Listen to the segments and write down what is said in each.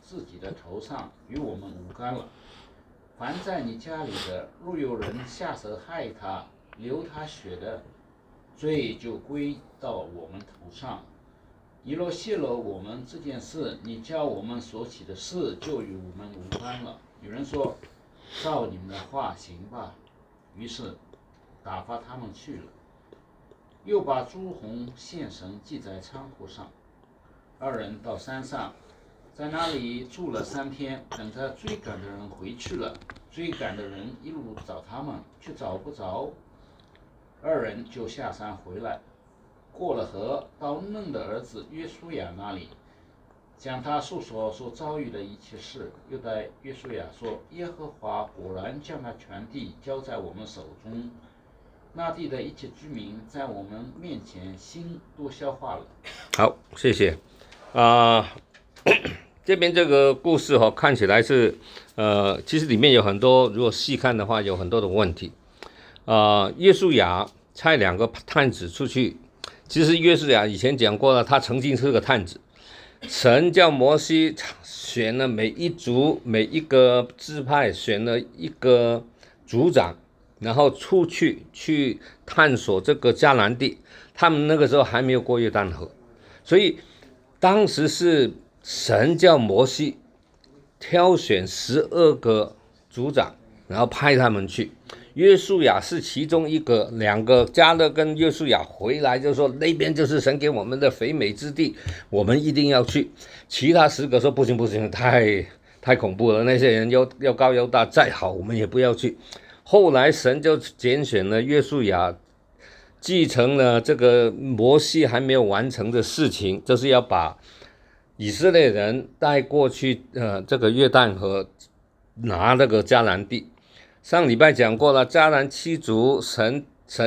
自己的头上，与我们无干了。凡在你家里的，若有人下手害他，流他血的，罪就归到我们头上。你若泄露我们这件事，你叫我们所起的事就与我们无干了。有人说，照你们的话行吧。于是打发他们去了，又把朱红线绳系在仓库上。二人到山上，在那里住了3天，等着追赶的人回去了。追赶的人一路找他们，却找不着。二人就下山回来，过了河，到嫩的儿子约书亚那里，将他述说所遭遇的一切事。又对约书亚说，耶和华果然将那全地交在我们手中，那地的一切居民在我们面前心都消化了。 好，谢谢。这边这个故事看起来是其实里面有很多，如果细看的话，有很多的问题。约书亚差2个探子出去，其实约书亚以前讲过了，他曾经是个探子。神叫摩西选了每一族每一个支派选了一个族长，然后出去探索这个迦南地。他们那个时候还没有过约旦河，所以当时是神叫摩西挑选12个族长，然后派他们去。约书亚是其中一个，2个迦勒跟约书亚回来就说，那边就是神给我们的肥美之地，我们一定要去。其他10个说不行，太恐怖了，那些人又高又大，再好我们也不要去。后来神就拣选了约书亚，继承了这个摩西还没有完成的事情，就是要把以色列人带过去这个约旦河，拿那个迦南地。上礼拜讲过了，迦南7族，神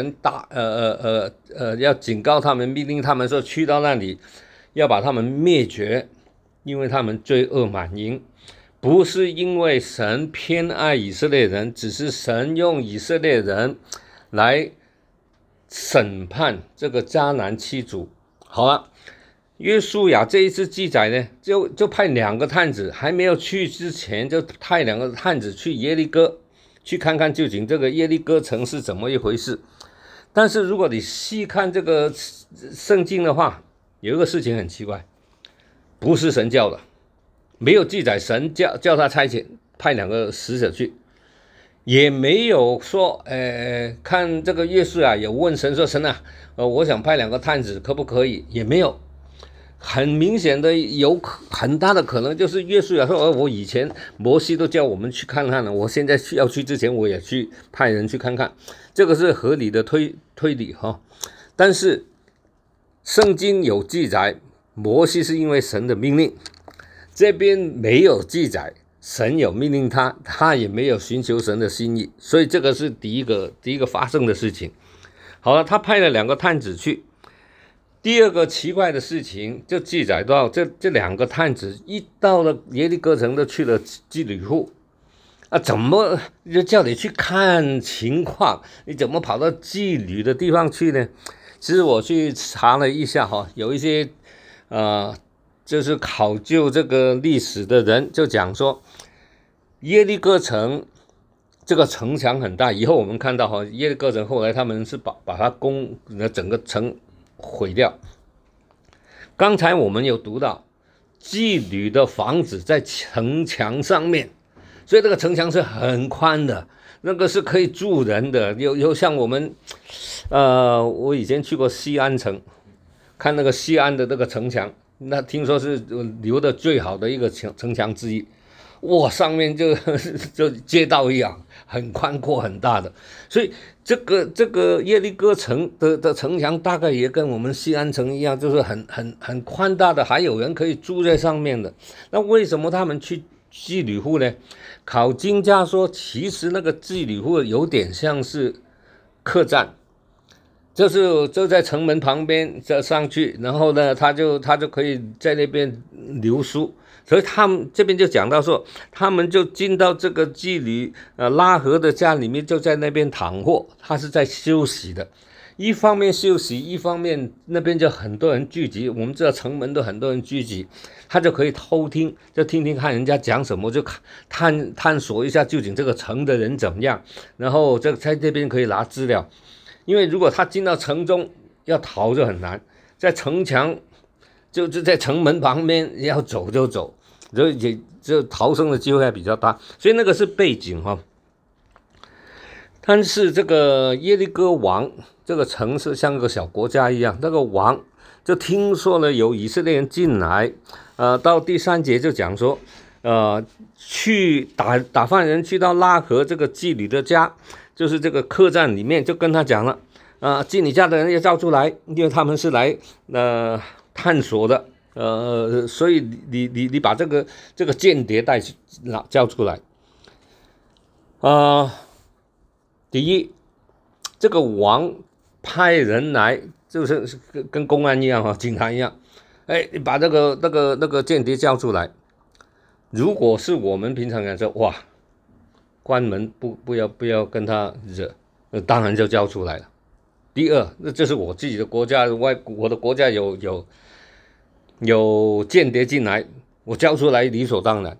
要警告他们，命令他们说，去到那里要把他们灭绝，因为他们罪恶满盈。不是因为神偏爱以色列人，只是神用以色列人来审判这个迦南7族。好了，约书亚这一次记载呢，就派2个探子，还没有去之前就派2个探子去耶利哥，去看看究竟这个耶利哥城是怎么一回事。但是如果你细看这个圣经的话，有一个事情很奇怪，不是神叫的，没有记载神叫他差遣派2个使者去，也没有说看这个约书亚有问神说，神啊，我想派2个探子可不可以，也没有。很明显的，有很大的可能就是约书亚说，我以前摩西都叫我们去看看了，我现在要去之前我也去派人去看看，这个是合理的推理但是圣经有记载摩西是因为神的命令，这边没有记载神有命令他，他也没有寻求神的心意，所以这个是第一个发生的事情。好了，他派了2个探子去。第二个奇怪的事情就记载到这2个探子一到了耶利哥城，都去了妓女户怎么就叫你去看情况，你怎么跑到妓女的地方去呢？其实我去查了一下有一些就是考究这个历史的人就讲说，耶利哥城这个城墙很大，以后我们看到耶利哥城后来他们是把它整个城毁掉。刚才我们有读到妓女的房子在城墙上面，所以这个城墙是很宽的，那个是可以住人的。有像我们我以前去过西安城，看那个西安的那个城墙，那听说是留的最好的一个城墙之一。哇，上面就街道一样，很宽阔很大的，所以这个耶利哥城的城墙大概也跟我们西安城一样，就是很宽大的，还有人可以住在上面的。那为什么他们去妓女户呢？考经家说，其实那个妓女户有点像是客栈，就在城门旁边上去，然后呢，他就可以在那边留宿。所以他们这边就讲到说，他们就进到这个妓女拉合的家里面，就在那边躺卧，他是在休息的。 一方面休息，一方面那边就很多人聚集，我们知道城门都很多人聚集，他就可以偷听，就听听看人家讲什么，就探索一下究竟这个城的人怎么样，然后在这边可以拿资料。因为如果他进到城中要逃就很难，在城墙就在城门旁边要走就走，就逃生的机会还比较大，所以那个是背景哈。但是这个耶利哥王这个城市像个小国家一样，那个王就听说了有以色列人进来，到第3节就讲说，去打发人去到拉合这个妓女的家，就是这个客栈里面，就跟他讲了，妓女家的人要叫出来，因为他们是来探索的，所以你把这个间谍叫出来，第一，这个王派人来，就是跟公安一样哈，警察一样，你把那个间谍叫出来。如果是我们平常人说，哇，关门不要跟他惹，当然就叫出来了。第二，那这是我自己的国家，我的国家有间谍进来，我叫出来理所当然。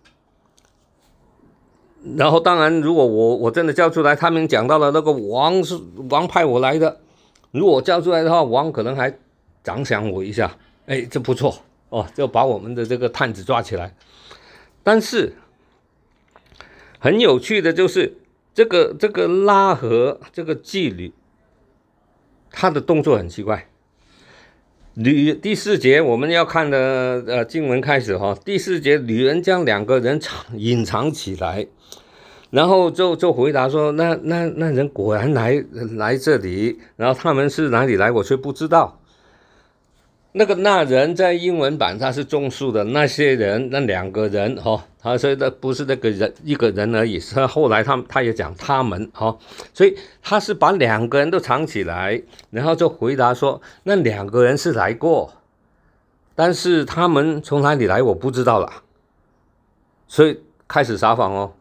然后当然，如果我真的叫出来，他们讲到了那个王是王派我来的，如果我叫出来的话，王可能还奖赏我一下，这不错哦，就把我们的这个探子抓起来。但是很有趣的就是这个拉合这个妓女，她的动作很奇怪。第4节我们要看的经文开始哈，第4节女人将2个人隐藏起来，然后就回答说，那人果然来这里，然后他们是哪里来我却不知道。那人在英文版他是众数的，那些人那2个人他说的不是那个人一个人而已，是后来他也讲他们所以他是把2个人都藏起来，然后就回答说那2个人是来过，但是他们从哪里来我不知道了，所以开始撒谎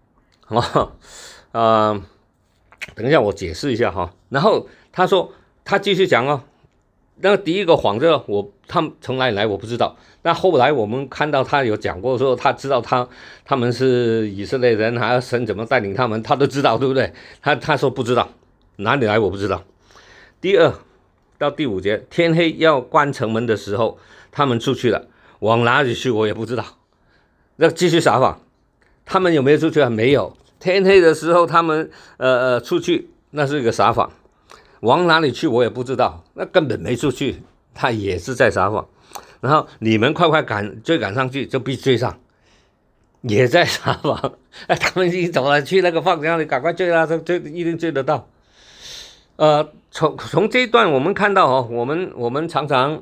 等一下我解释一下然后他说他继续讲那第一个谎他们从哪里来我不知道，那后来我们看到他有讲过说他知道他们是以色列人，还有神怎么带领他们他都知道，对不对？他说不知道，哪里来我不知道。第2到第5节，天黑要关城门的时候他们出去了，往哪里去我也不知道，那继续撒谎。他们有没有出去没有。天黑的时候他们出去，那是一个撒谎。往哪里去我也不知道，那根本没出去，他也是在撒谎。然后你们快追赶上去就必追上，也在撒谎。他们已经走了，去那个方向，你赶快追啦，一定追得到。从这一段我们看到我们常常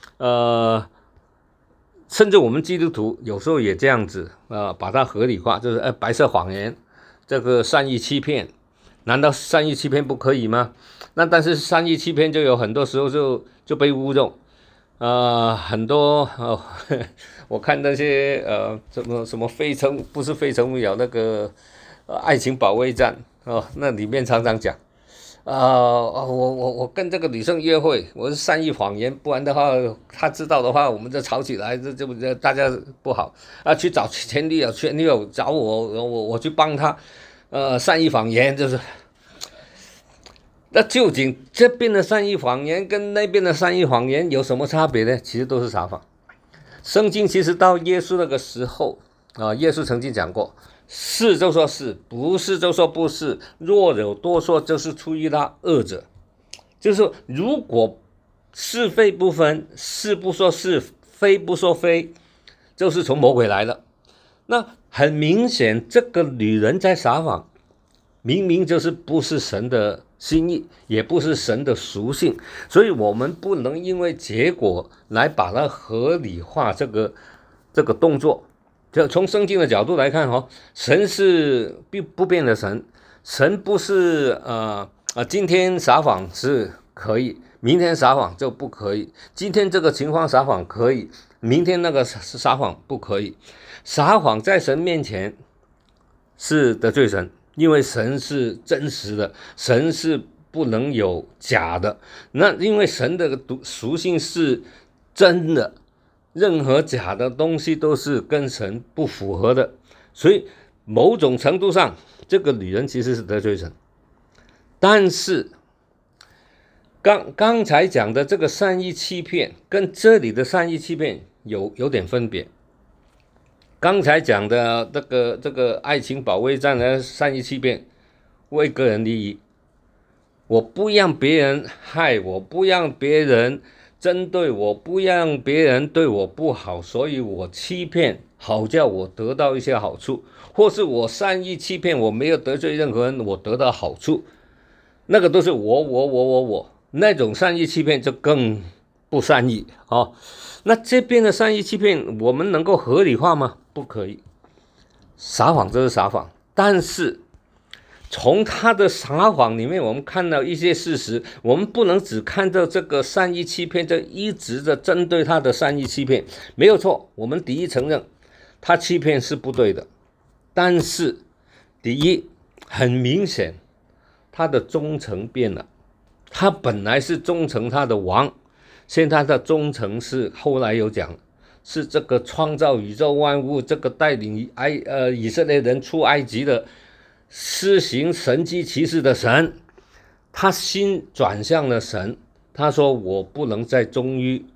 甚至我们基督徒有时候也这样子把它合理化，就是白色谎言，这个善意欺骗，难道善意欺骗不可以吗？那但是善意欺骗就有很多时候就被误用，很多我看那些什么不是非诚勿扰那个爱情保卫战那里面常常讲我跟这个女生约会，我是善意谎言，不然的话她知道的话我们就吵起来，这大家不好去找前女友找我去帮她善意谎言就是。那究竟这边的善意谎言跟那边的善意谎言有什么差别呢？其实都是撒谎。圣经其实到耶稣那个时候耶稣曾经讲过，是就说是，不是就说不是，若有多说就是出于那恶者。就是说如果是非不分，是不说是，非不说非，就是从魔鬼来的。那很明显这个女人在撒谎，明明就是不是神的心意，也不是神的属性，所以我们不能因为结果来把它合理化这个动作。就从圣经的角度来看神是不变的神，神不是今天撒谎是可以，明天撒谎就不可以，今天这个情况撒谎可以，明天那个撒谎不可以。撒谎在神面前是得罪神，因为神是真实的，神是不能有假的。那因为神的属性是真的，任何假的东西都是跟神不符合的，所以某种程度上，这个女人其实是得罪神。但是刚才讲的这个善意欺骗跟这里的善意欺骗有点分别。刚才讲的这个爱情保卫战的善意欺骗，为个人利益，我不让别人害我，不让别人针对我，不让别人对我不好，所以我欺骗，好叫我得到一些好处，或是我善意欺骗，我没有得罪任何人，我得到好处，那个都是我，那种善意欺骗就更不善意哦。那这边的善意欺骗，我们能够合理化吗？不可以，撒谎就是撒谎，但是从他的撒谎里面，我们看到一些事实，我们不能只看到这个善意欺骗，就一直的针对他的善意欺骗，没有错，我们第一承认他欺骗是不对的，但是第一，很明显他的忠诚变了，他本来是忠诚他的王，现在的忠诚是后来有讲，是这个创造宇宙万物，这个带领以色列人出埃及的施行神迹奇事的神，他心转向了神，他说我不能再忠于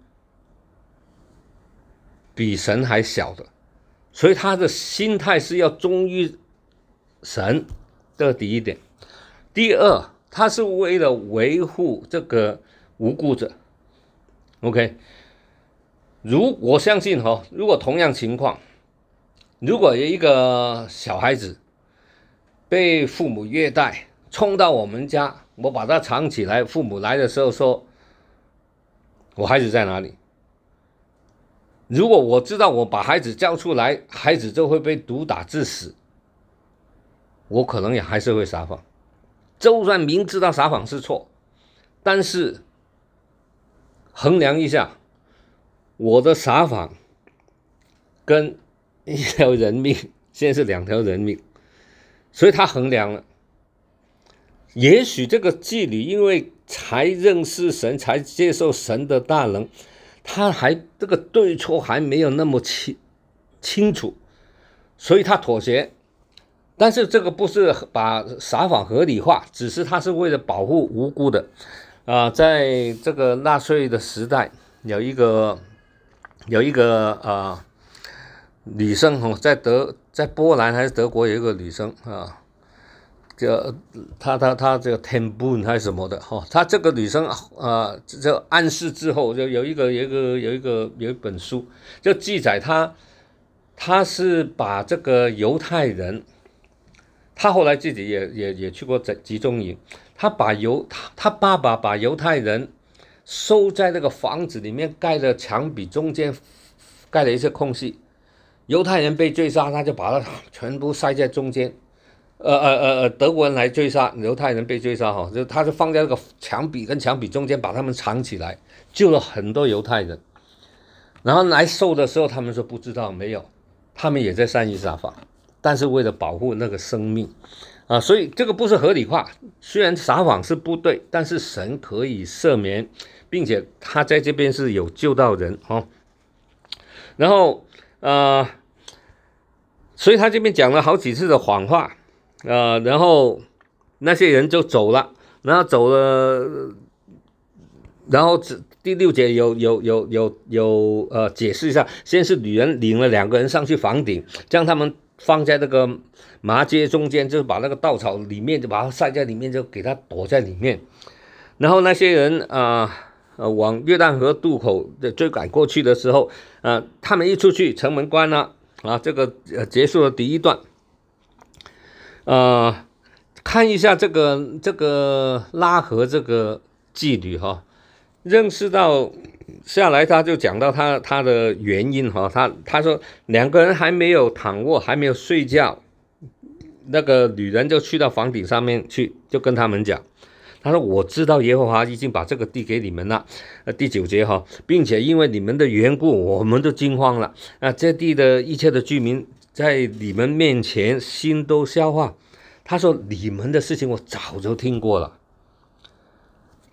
比神还小的，所以他的心态是要忠于神，这第一点。第二，他是为了维护这个无辜者。OK， 我相信如果同样情况，如果有一个小孩子被父母虐待，冲到我们家，我把他藏起来，父母来的时候说我孩子在哪里，如果我知道我把孩子交出来，孩子就会被毒打致死，我可能也还是会撒谎，就算明知道撒谎是错，但是衡量一下我的撒谎跟一条人命，现在是2条人命，所以他衡量了。也许这个妓女因为才认识神，才接受神的大能，他还这个对错还没有那么清楚，所以他妥协。但是这个不是把撒谎合理化，只是他是为了保护无辜的。在这个纳粹的时代，有一个女生在波兰还是德国有一个女生她这个 Tempun 还是什么的她这个女生这暗示之后，就有一本书就记载她是把这个犹太人，她后来自己也去过集中营。他爸爸把犹太人收在那个房子里面，盖的墙壁中间盖了一些空隙，犹太人被追杀，他就把它全部塞在中间。德国人来追杀犹太人，被追杀就他就放在那个墙壁跟墙壁中间，把他们藏起来，救了很多犹太人。然后来收的时候，他们说不知道，没有，他们也在善意撒谎，但是为了保护那个生命。所以这个不是合理化，虽然撒谎是不对，但是神可以赦免，并且他在这边是有救到人然后所以他这边讲了好几次的谎话然后那些人就走了，然后走了，然后第6节有解释一下，先是女人领了2个人上去房顶，将他们放在那个麻街中间，就是把那个稻草里面就把它塞在里面，就给它躲在里面。然后那些人往约旦河渡口追赶过去的时候他们一出去，城门关了这个结束了第一段。看一下这个拉合这个妓女认识到下来，他就讲到他的原因他说2个人还没有躺卧，还没有睡觉，那个女人就去到房顶上面去，就跟他们讲，他说我知道耶和华已经把这个地给你们了，第9节并且因为你们的缘故，我们都惊慌了这地的一切的居民在你们面前心都消化。他说你们的事情我早就听过了，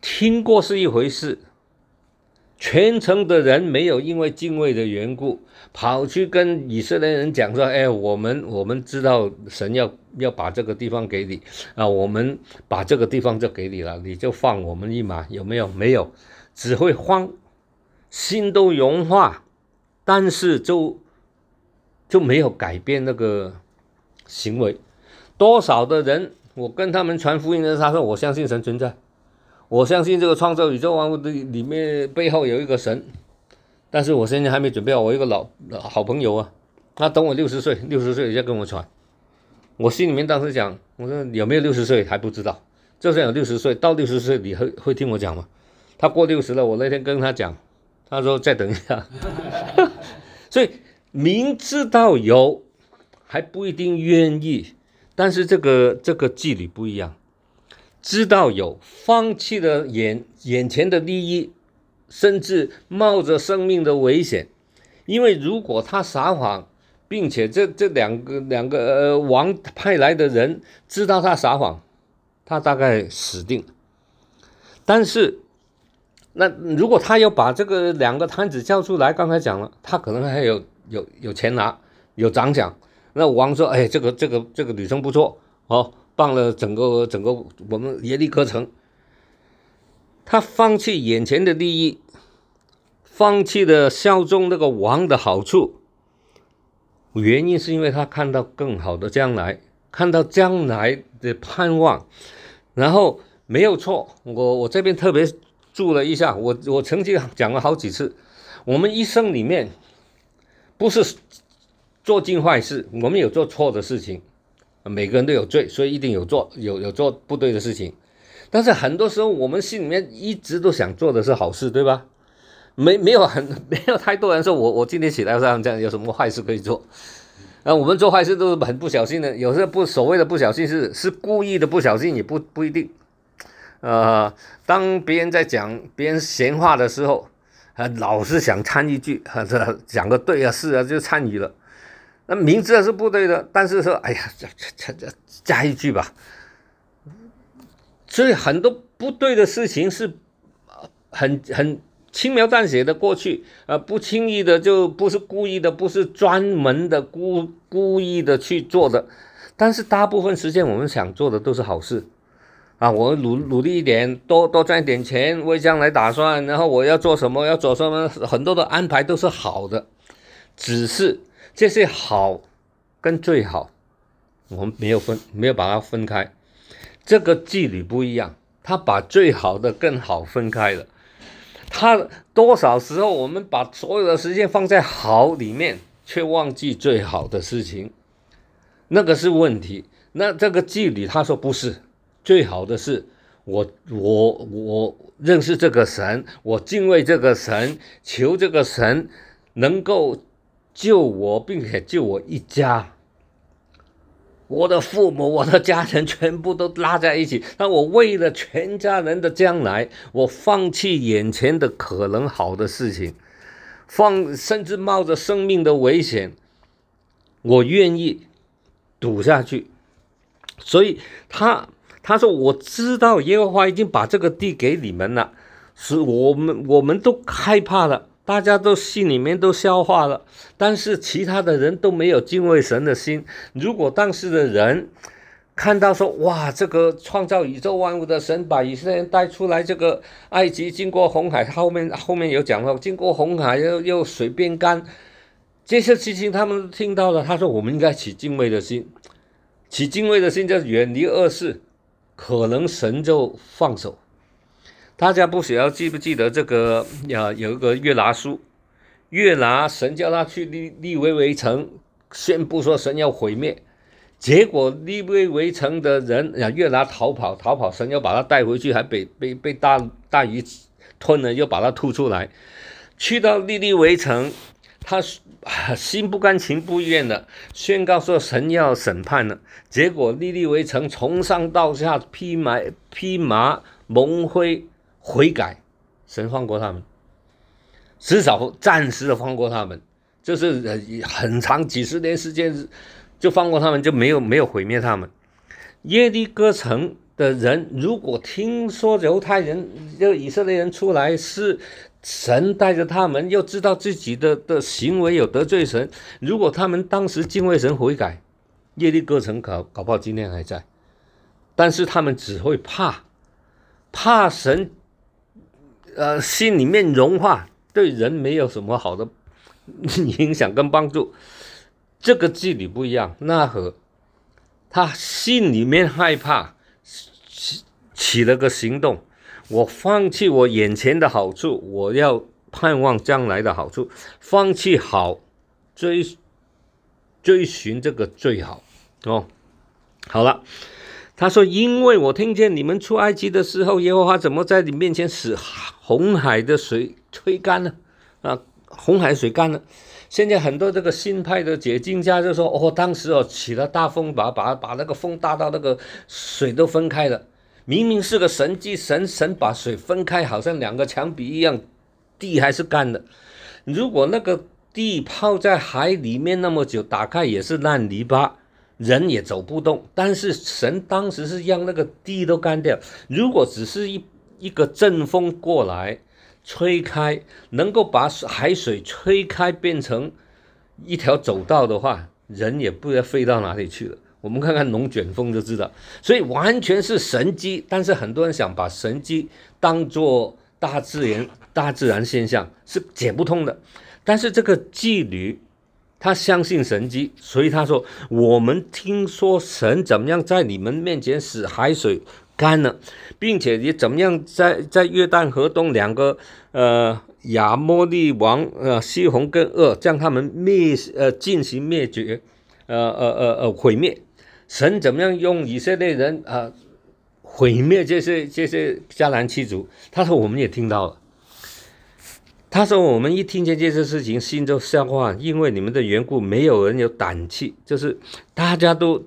听过是一回事，全城的人没有因为敬畏的缘故跑去跟以色列人讲说，哎，我们知道神要把这个地方给你啊，我们把这个地方就给你了，你就放我们一马，有没有？没有，只会慌，心都融化，但是就没有改变那个行为。多少的人，我跟他们传福音的时候，他说我相信神存在，我相信这个创造宇宙万物的里面背后有一个神，但是我现在还没准备好。我一个好朋友啊，他等我60岁再跟我传。我心里面当时讲，我说有没有60岁还不知道，就算有60岁，到60岁你会听我讲吗？他过60了，我那天跟他讲，他说再等一下。所以明知道有还不一定愿意，但是这个纪律不一样，知道有，放弃了眼前的利益，甚至冒着生命的危险。因为如果他撒谎，并且这两个王派来的人知道他撒谎，他大概死定了。但是那如果他要把这个2个摊子叫出来，刚才讲了，他可能还有钱拿，有奖奖。那王说，哎，这个女生不错哦，帮了整个我们耶利哥城。他放弃眼前的利益，放弃了效忠那个王的好处，原因是因为他看到更好的将来，看到将来的盼望。然后没有错，我这边特别注了一下，我曾经讲了好几次，我们一生里面不是做尽坏事，我们有做错的事情，每个人都有罪，所以一定有做不对的事情。但是很多时候我们心里面一直都想做的是好事，对吧？没有太多人说我今天起来这样有什么坏事可以做。我们做坏事都是很不小心的，有时候所谓的不小心是故意的不小心，也不一定。当别人在讲别人闲话的时候，老是想掺一句，讲个对啊是啊就参与了，那明知道是不对的，但是说哎呀加一句吧。所以很多不对的事情是很轻描淡写的过去，不轻易的，就不是故意的，不是专门的故意的去做的。但是大部分时间我们想做的都是好事啊，我努力一点，多赚一点钱，为将来打算，然后我要做什么，很多的安排都是好的，只是这些好跟最好，我们没有把它分开。这个纪律不一样，他把最好的更好分开了。他多少时候我们把所有的时间放在好里面，却忘记最好的事情，那个是问题。那这个纪律他说不是，最好的是我认识这个神，我敬畏这个神，求这个神能够救我，并且救我一家，我的父母，我的家人全部都拉在一起。那我为了全家人的将来，我放弃眼前的可能好的事情，甚至冒着生命的危险，我愿意赌下去。所以他说，我知道耶和华已经把这个地给你们了，是我们都害怕了，大家都心里面都消化了，但是其他的人都没有敬畏神的心。如果当时的人看到说，哇，这个创造宇宙万物的神把以色列人带出来，这个埃及经过红海，后面有讲到经过红海又水变干，这些事情他们都听到了。他说我们应该起敬畏的心，起敬畏的心就远离恶事，可能神就放手。大家不晓得记不记得这个有一个约拿书，约拿神叫他去利未围城，宣布说神要毁灭，结果利未围城的人约拿逃跑，神要把他带回去，还被大鱼吞了，又把他吐出来。去到利未围城，他心不甘情不愿的宣告说神要审判了，结果利未围城从上到下披麻蒙灰悔改，神放过他们，至少暂时的放过他们，就是很长几十年时间就放过他们，就没有毁灭他们。耶利哥城的人，如果听说犹太人就以色列人出来是神带着他们，又知道自己的行为有得罪神，如果他们当时敬畏神悔改，耶利哥城搞不好今天还在。但是他们只会怕神，心里面融化，对人没有什么好的影响跟帮助。这个妓女不一样，那和他心里面害怕，起了个行动，我放弃我眼前的好处，我要盼望将来的好处，放弃好，追寻这个最好哦。好了，他说：“因为我听见你们出埃及的时候，耶和华怎么在你面前使红海的水吹干了啊？红海水干了。现在很多这个新派的解经家就说：当时起了大风，把那个风大到那个水都分开了。明明是个神迹，神把水分开，好像两个墙壁一样，地还是干的。如果那个地泡在海里面那么久，打开也是烂泥巴。”人也走不动，但是神当时是让那个地都干掉。如果只是一个阵风过来吹开，能够把海水吹开变成一条走道的话，人也不知道飞到哪里去了。我们看看龙卷风就知道。所以完全是神迹，但是很多人想把神迹当作大自然现象，是解不通的。但是这个妓女他相信神迹，所以他说：“我们听说神怎么样在你们面前使海水干了，并且也怎么样在约旦河东两个亚摩利王西宏跟噩将他们进行灭绝，毁灭。神怎么样用以色列人毁灭这些迦南七族？他说我们也听到了。”他说：“我们一听见这些事情，心就消化，因为你们的缘故，没有人有胆气，就是大家都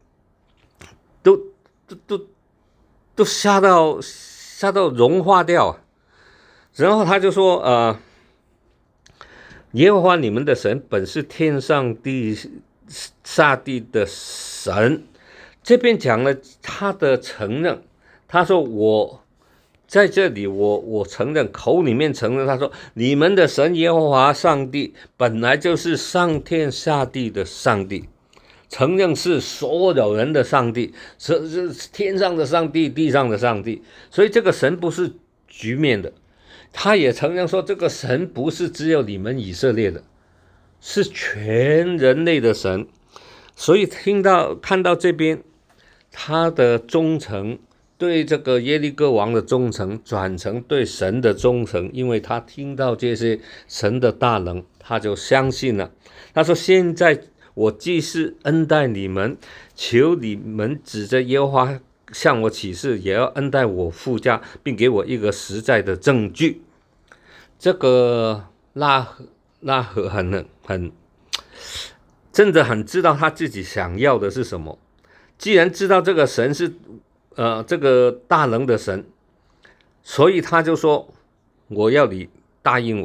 吓到融化掉。然后他就说：耶和华你们的神本是天上地下地的神。这边讲了他的承认，他说我。”在这里我承认，口里面承认，他说你们的神耶和华上帝本来就是上天下地的上帝，承认是所有人的上帝，是天上的上帝，地上的上帝。所以这个神不是局面的，他也承认说这个神不是只有你们以色列的，是全人类的神。所以看到这边他的忠诚，对这个耶利哥王的忠诚转成对神的忠诚，因为他听到这些神的大能，他就相信了。他说：“现在我既是恩待你们，求你们指着耶和华向我起誓，也要恩待我父家，并给我一个实在的证据。”这个拉合很真的很知道他自己想要的是什么。既然知道这个神是这个大能的神，所以他就说：“我要你答应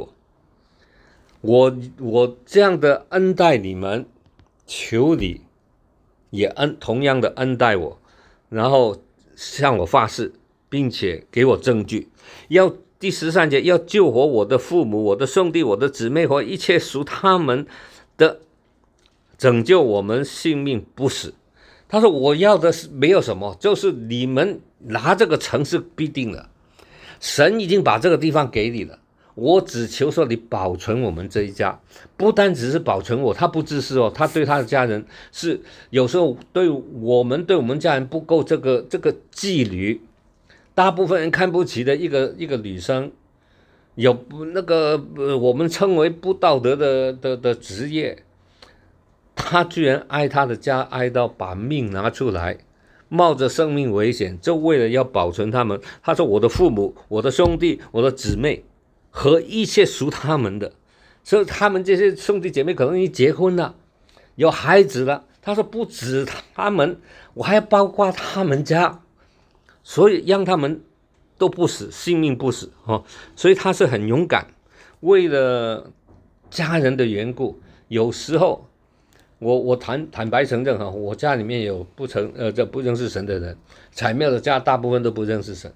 我这样的恩待你们，求你也同样的恩待我，然后向我发誓，并且给我证据。第13节，要救活我的父母、我的兄弟、我的姊妹和一切属他们的，拯救我们性命不死。”他说：“我要的是没有什么，就是你们拿这个城是必定的，神已经把这个地方给你了，我只求说你保存我们这一家，不单只是保存我，他不自私他对他的家人是有时候对我们家人不够这个妓女，大部分人看不起的一个女生，有那个我们称为不道德的职业。”他居然爱他的家，爱到把命拿出来，冒着生命危险，就为了要保存他们。他说：“我的父母、我的兄弟、我的姊妹和一切属他们的。”所以他们这些兄弟姐妹可能已经结婚了，有孩子了。他说：“不止他们，我还要包括他们家，所以让他们都不死，性命不死。”所以他是很勇敢，为了家人的缘故，有时候我坦白承认哈，我家里面有这不认识神的人，彩妙的家大部分都不认识神，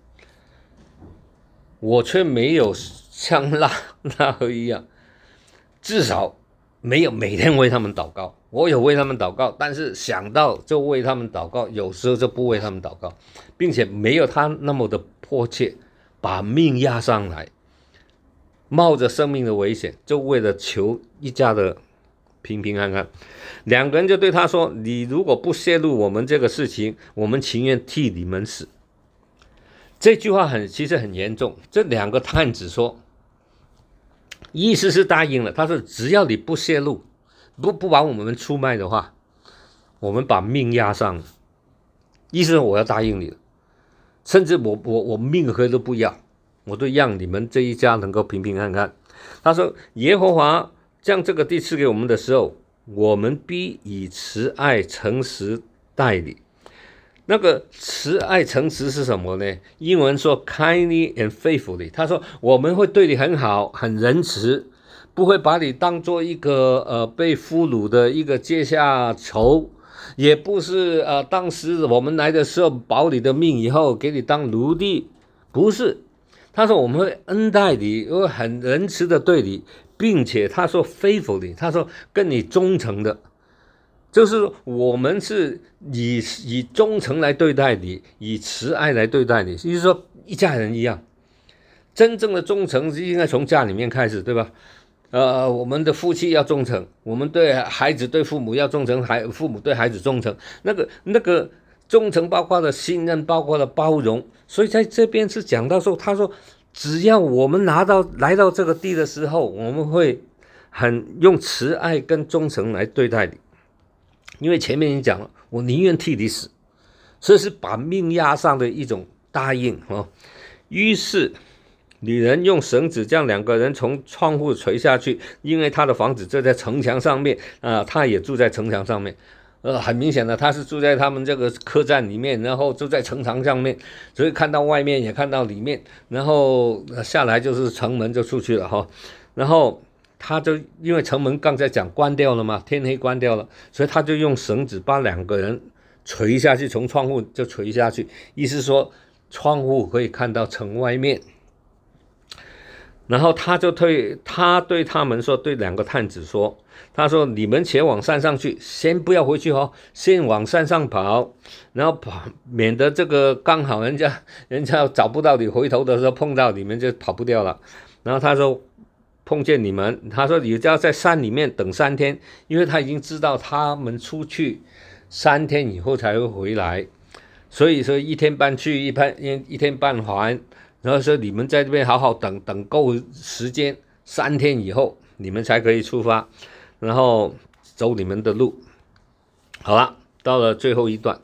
我却没有像那和一样，至少没有每天为他们祷告。我有为他们祷告，但是想到就为他们祷告，有时候就不为他们祷告，并且没有他那么的迫切，把命押上来，冒着生命的危险，就为了求一家的平平安安。两个人就对他说：“你如果不泄露我们这个事情，我们情愿替你们死。”这句话其实很严重。这两个探子说，意思是答应了，他说只要你不泄露，不把我们出卖的话，我们把命押上了。意思是我要答应你了，甚至我命和都不要，我都让你们这一家能够平平安安。他说耶和华将这个地赐给我们的时候，我们必以慈爱诚实待你。那个慈爱诚实是什么呢？英文说 kindly and faithfully， 他说我们会对你很好，很仁慈，不会把你当做一个被俘虏的一个阶下囚，也不是当时我们来的时候保你的命以后给你当奴隶，不是。他说我们会恩待你，会很仁慈的对你，并且他说 faithfully， 他说跟你忠诚的。就是我们是以忠诚来对待你，以慈爱来对待你，就是说一家人一样。真正的忠诚是应该从家里面开始，对吧？我们的夫妻要忠诚，我们对孩子对父母要忠诚，父母对孩子忠诚。那个忠诚包括了信任，包括了包容。所以在这边是讲到说，他说只要我们来到这个地的时候，我们会很用慈爱跟忠诚来对待你。因为前面已经讲了，我宁愿替你死，这是把命押上的一种答应。于是女人用绳子将两个人从窗户垂下去，因为她的房子就在城墙上面，她也住在城墙上面。很明显的，她是住在他们这个客栈里面，然后住在城墙上面，所以看到外面也看到里面，然后下来就是城门就出去了哈，然后。他就因为城门刚才讲关掉了嘛，天黑关掉了，所以他就用绳子把两个人垂下去，从窗户就垂下去，意思说窗户可以看到城外面。然后他对他们说，对两个探子说，他说你们前往山上去，先不要回去哦，先往山上跑，然后跑，免得这个刚好人家找不到你，回头的时候碰到你们就跑不掉了。然后他说。碰见你们，他说你就要在山里面等3天，因为他已经知道他们出去3天以后才会回来，所以说1天半去一天半还，然后说你们在这边好好等够时间，3天以后你们才可以出发，然后走你们的路。好了，到了最后一段，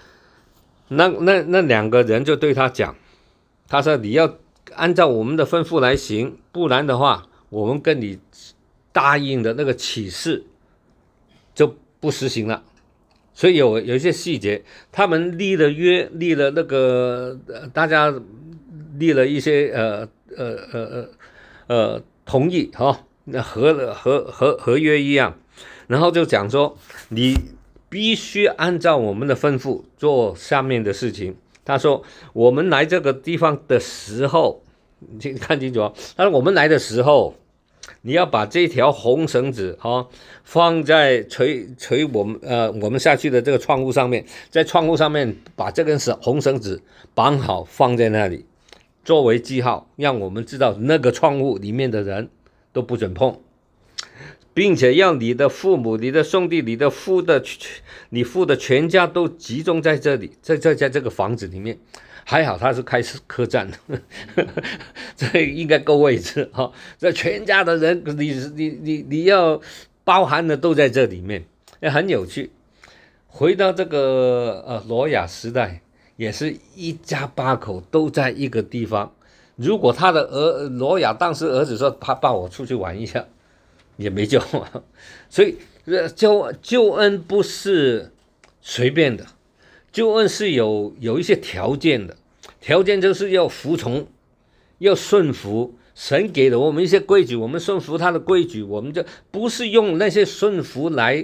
那两个人就对他讲，他说你要按照我们的吩咐来行，不然的话。我们跟你答应的那个启示就不实行了，所以有一些细节，他们立了约，立了那个大家立了一些同意哈，那合约一样，然后就讲说你必须按照我们的吩咐做下面的事情。他说我们来这个地方的时候。你看清楚哦，他说我们来的时候，你要把这条红绳子放在垂我们下去的这个窗户上面，在窗户上面把这根红绳子绑好，放在那里作为记号，让我们知道那个窗户里面的人都不准碰，并且要你的父母、你的兄弟、你父的全家都集中在这里，在这个房子里面。还好他是开客栈，这应该够位置哈。这全家的人，你要包含的都在这里面，很有趣。回到这个挪亚时代，也是一家8口都在一个地方。如果他的挪亚当时儿子说他爸我出去玩一下，也没救。所以救恩不是随便的。救恩是有一些条件的，条件就是要服从，要顺服神给了我们一些规矩，我们顺服他的规矩，我们就不是用那些顺服来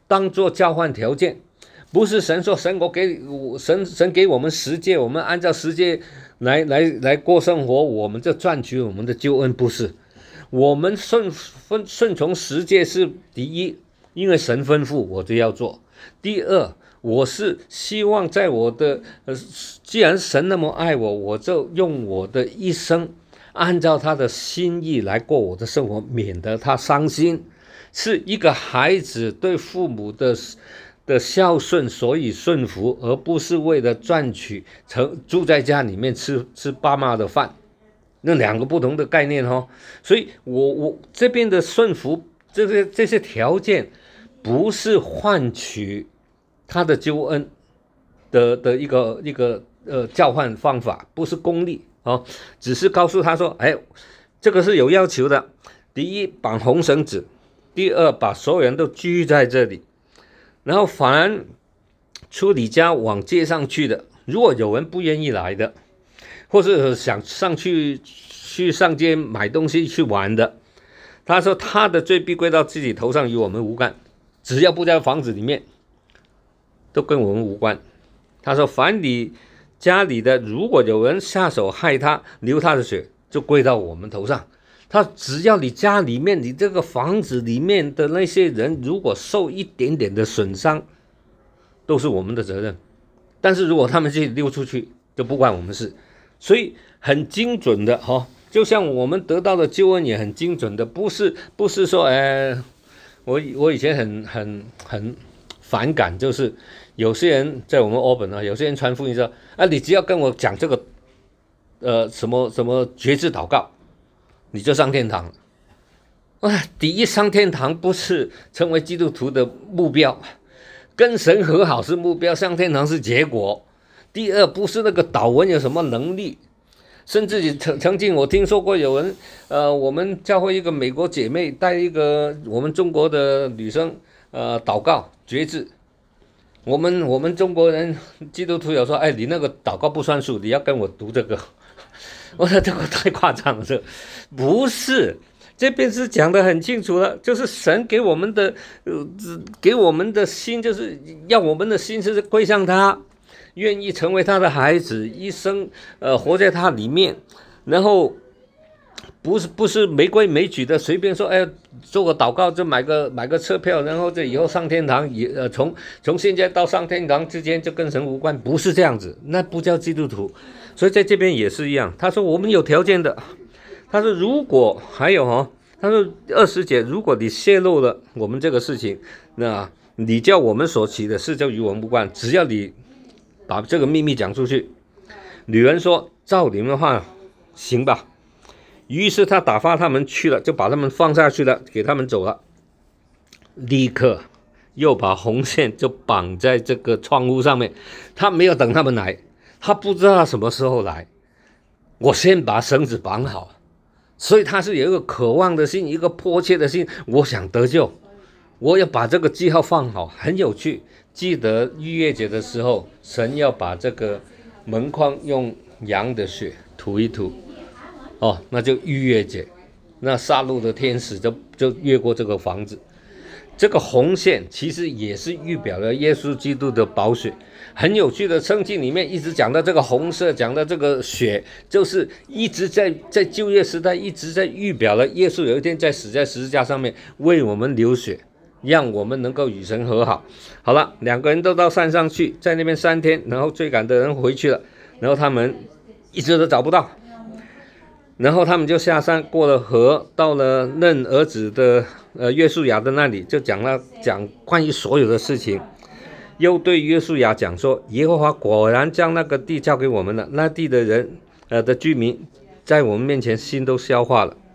当做交换条件，不是神说神给我们十诫，我们按照十诫来过生活，我们就赚取我们的救恩，不是。我们顺从十诫是第一，因为神吩咐我就要做。第二，我是希望在我的既然神那么爱我，我就用我的一生按照他的心意来过我的生活，免得他伤心。是一个孩子对父母的孝顺，所以顺服，而不是为了赚取住在家里面吃爸妈的饭。那两个不同的概念哦，所以我这边的顺服这些条件，不是换取他的救恩的一个交换方法，不是功利哦，只是告诉他说，哎，这个是有要求的。第一，绑红绳子；第二，把所有人都聚在这里，然后凡出你家往街上去的，如果有人不愿意来的，或是想上街买东西去玩的，他说他的罪必归到自己头上，与我们无干。只要不在房子里面，都跟我们无关。他说凡你家里的，如果有人下手害他，流他的血，就归到我们头上。他只要你家里面，你这个房子里面的那些人，如果受一点点的损伤，都是我们的责任。但是如果他们自己溜出去，就不关我们事。所以很精准的哈，就像我们得到的救恩也很精准的，不是说我以前很反感，就是有些人在我们澳本啊，有些人传福音说啊，你只要跟我讲这个什么决志祷告，你就上天堂了。第一，上天堂不是成为基督徒的目标，跟神和好是目标，上天堂是结果。第二，不是那个祷文有什么能力，甚至曾经我听说过有人，我们教会一个美国姐妹带一个我们中国的女生，祷告决志。我们中国人基督徒有说，哎，你那个祷告不算数，你要跟我读这个。我说这个太夸张了，这不是。这边是讲得很清楚了，就是神给我们的心，就是要我们的心是归向他。愿意成为他的孩子，一生活在他里面，然后不是没规没矩的随便说，哎，做个祷告就买个车票，然后这以后上天堂，从现在到上天堂之间就跟神无关，不是这样子，那不叫基督徒。所以在这边也是一样，他说我们有条件的，他说如果还有他说20节，如果你泄露了我们这个事情，那你叫我们所起的事就与我们无关，只要你把这个秘密讲出去。女人说照你们的话行吧，于是他打发他们去了，就把他们放下去了，给他们走了。立刻又把红线就绑在这个窗户上面，他没有等他们来，他不知道他什么时候来，我先把绳子绑好。所以他是有一个渴望的心，一个迫切的心，我想得救，我要把这个记号放好。很有趣，记得逾越节的时候，神要把这个门框用羊的血涂一涂，那就逾越节，那杀戮的天使就越过这个房子。这个红线其实也是预表了耶稣基督的宝血。很有趣的，圣经里面一直讲到这个红色，讲到这个血，就是一直在旧约时代一直在预表了耶稣有一天死在十字架上面为我们流血，让我们能够与神和好。好了，两个人都到山上去，在那边3天，然后追赶的人回去了，然后他们一直都找不到，然后他们就下山，过了河，到了嫩儿子的约书亚的那里，就讲关于所有的事情。又对约书亚讲说，耶和华果然将那个地交给我们了，那地的人的居民在我们面前心都消化了。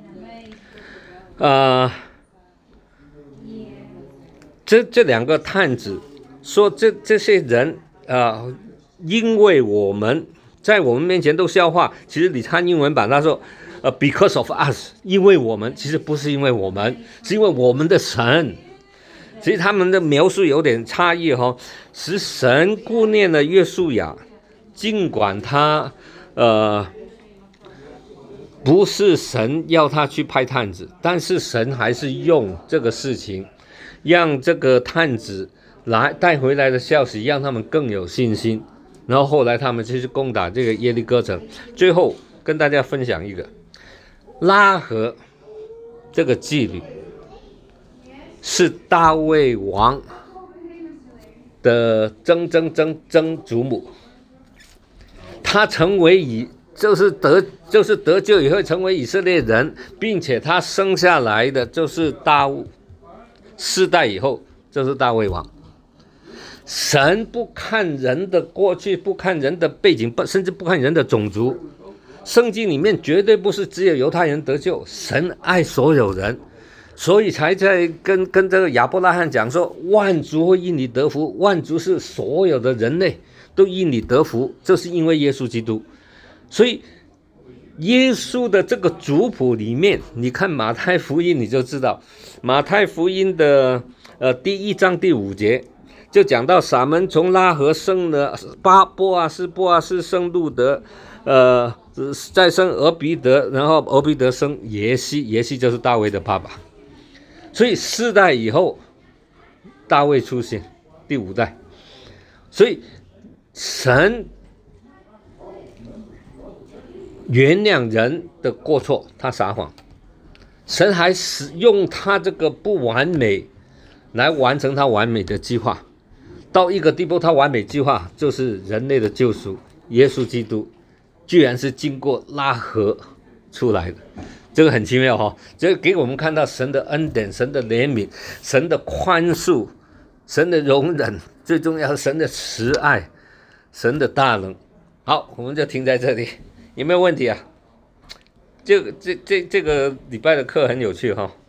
这两个探子说这些人因为我们在我们面前都消化，其实你看英文版他说because of us， 因为我们，其实不是因为我们，是因为我们的神。其实他们的描述有点差异是神顾念了约书亚，尽管他不是神要他去派探子，但是神还是用这个事情让这个探子来带回来的消息让他们更有信心，然后后来他们就去攻打这个耶利哥城。最后跟大家分享一个拉合这个妓女是大卫王的曾祖母，她成为就是得救以后成为以色列人，并且她生下来的就是4代以后就是大卫王。神不看人的过去，不看人的背景，甚至不看人的种族。圣经里面绝对不是只有犹太人得救，神爱所有人，所以才在跟这个亚伯拉罕讲说，万族会因你得福，万族是所有的人类都因你得福，就是因为耶稣基督。所以耶稣的这个族谱里面，你看马太福音你就知道，马太福音的第1章第5节就讲到撒门从拉合生了波阿斯生路德，再生俄比德，然后俄比德生耶西就是大卫的爸爸。所以4代以后大卫出现，第5代。所以神原谅人的过错，他撒谎，神还使用他这个不完美来完成他完美的计划。到一个地步，他完美计划就是人类的救赎，耶稣基督居然是经过拉合出来的，这个很奇妙哈，这个给我们看到神的恩典、神的怜悯、神的宽恕、神的容忍，最重要是神的慈爱、神的大能。好，我们就停在这里，有没有问题啊？这个礼拜的课很有趣哈。